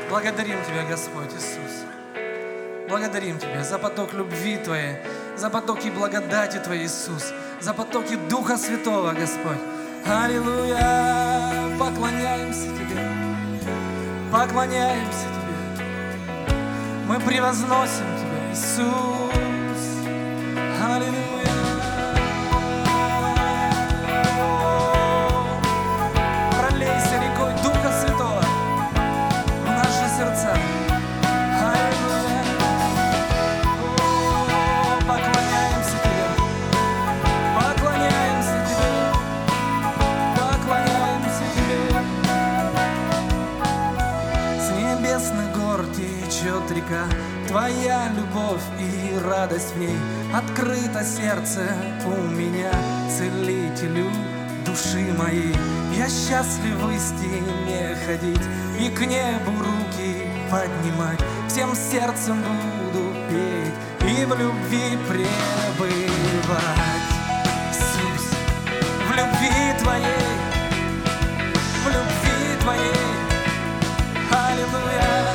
Благодарим Тебя, Господь Иисус. Благодарим Тебя за поток любви Твоей, за потоки благодати Твоей, Иисус, за потоки Духа Святого, Господь. Аллилуйя! Поклоняемся Тебе, поклоняемся Тебе. Мы превозносим Тебя, Иисус. Аллилуйя! Пролейся рекой Духа Святого в наши сердца. Аллилуйя! Поклоняемся Тебе, поклоняемся Тебе, поклоняемся Тебе. С небесных гор течет река, Твоя любовь и радость в ней. Открыто сердце у меня, Целителю души моей. Я счастлив в истине ходить и к небу руки поднимать. Всем сердцем буду петь и в любви пребывать. Иисус, в любви Твоей, в любви Твоей. Аллилуйя!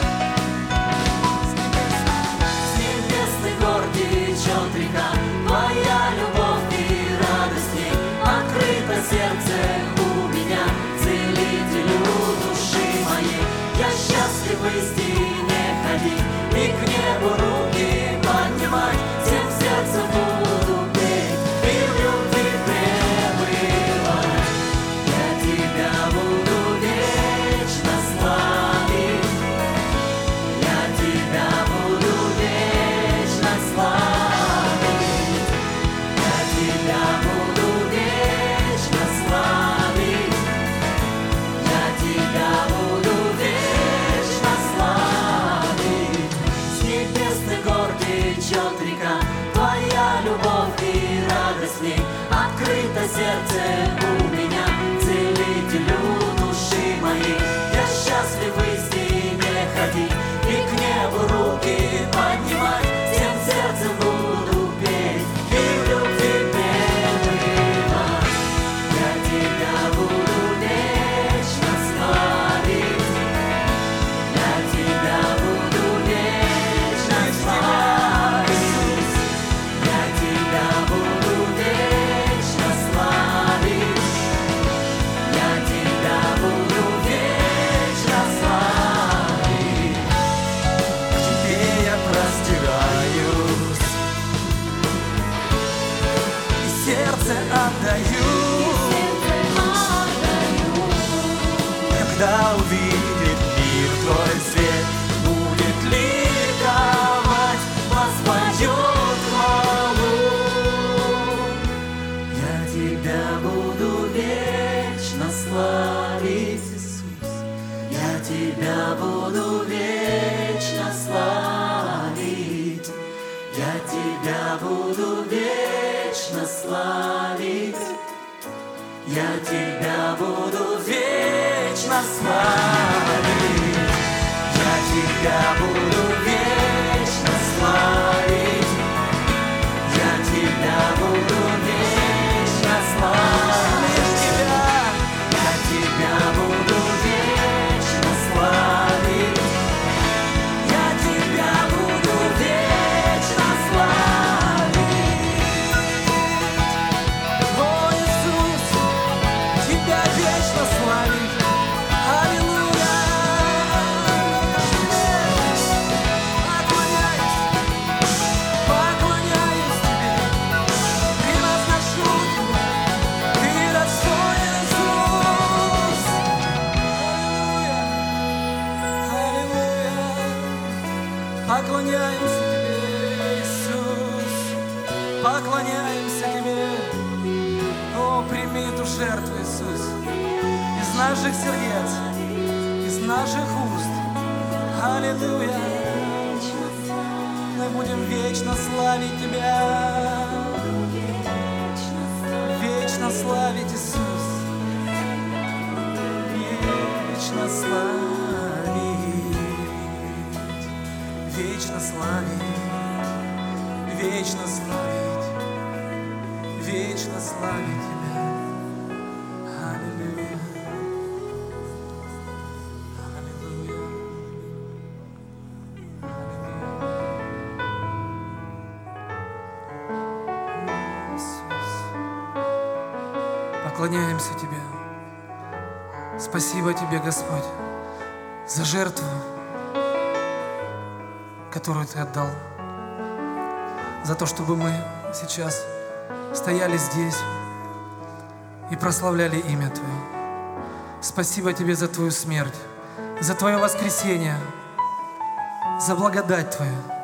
С небесных гор течет река, Твоя любовь и радость в ней. Открыто сердце у меня, Целителю души моей. Я счастлив в истине ходить и к небу руки поднимать. Всем сердцем буду петь и в любви пребывать. Я Тебя буду вечно славить, я Тебя буду вечно славить, я Тебя буду вечно славить, я Тебя буду вечно славить. С небесных гор течет река, Твоя любовь и радость в ней. Открыто сердце у меня, Целителю души моей. Я счастлив в истине ходить и к небу руки поднимать. Всем сердцем буду петь и в любви пребывать. Я Тебя буду вечно славить, я Тебя буду вечно славить, я Тебя буду вечно славить, я Тебя буду вечно славить. К Тебе я простираюсь и сердце отдаю. Когда увидит мир Твой свет, будет ликовать, воспоет хвалу. Я Тебя буду вечно славить, Иисус. Я Тебя буду вечно славить. Я Тебя буду вечно славить. Я Тебя буду вечно славить. Я Тебя буду вечно славить. Я Тебя буду вечно славить. Я Тебя буду вечно славить. Я Тебя буду вечно славить. О, Иисус, Тебя вечно славить. Аллилуйя! Поклоняюсь Тебе, превозношу Тебя, Ты достоин, Иисус. Аллилуйя! Аллилуйя! Поклоняемся Тебе, Иисус, поклоняемся Тебе. О, прими эту жертву, Иисус, из наших сердец, из наших уст. Аллилуйя! Мы будем вечно славить Тебя, вечно славить, Иисус, вечно славить, вечно славить, вечно славить, вечно славить Тебя. Аллилуйя. Аллилуйя. поклоняемся Тебе. Спасибо Тебе, Господь, за жертву, которую Ты отдал, за то, чтобы мы сейчас стояли здесь и прославляли имя Твое. Спасибо Тебе за Твою смерть, за Твое воскресение, за благодать Твою.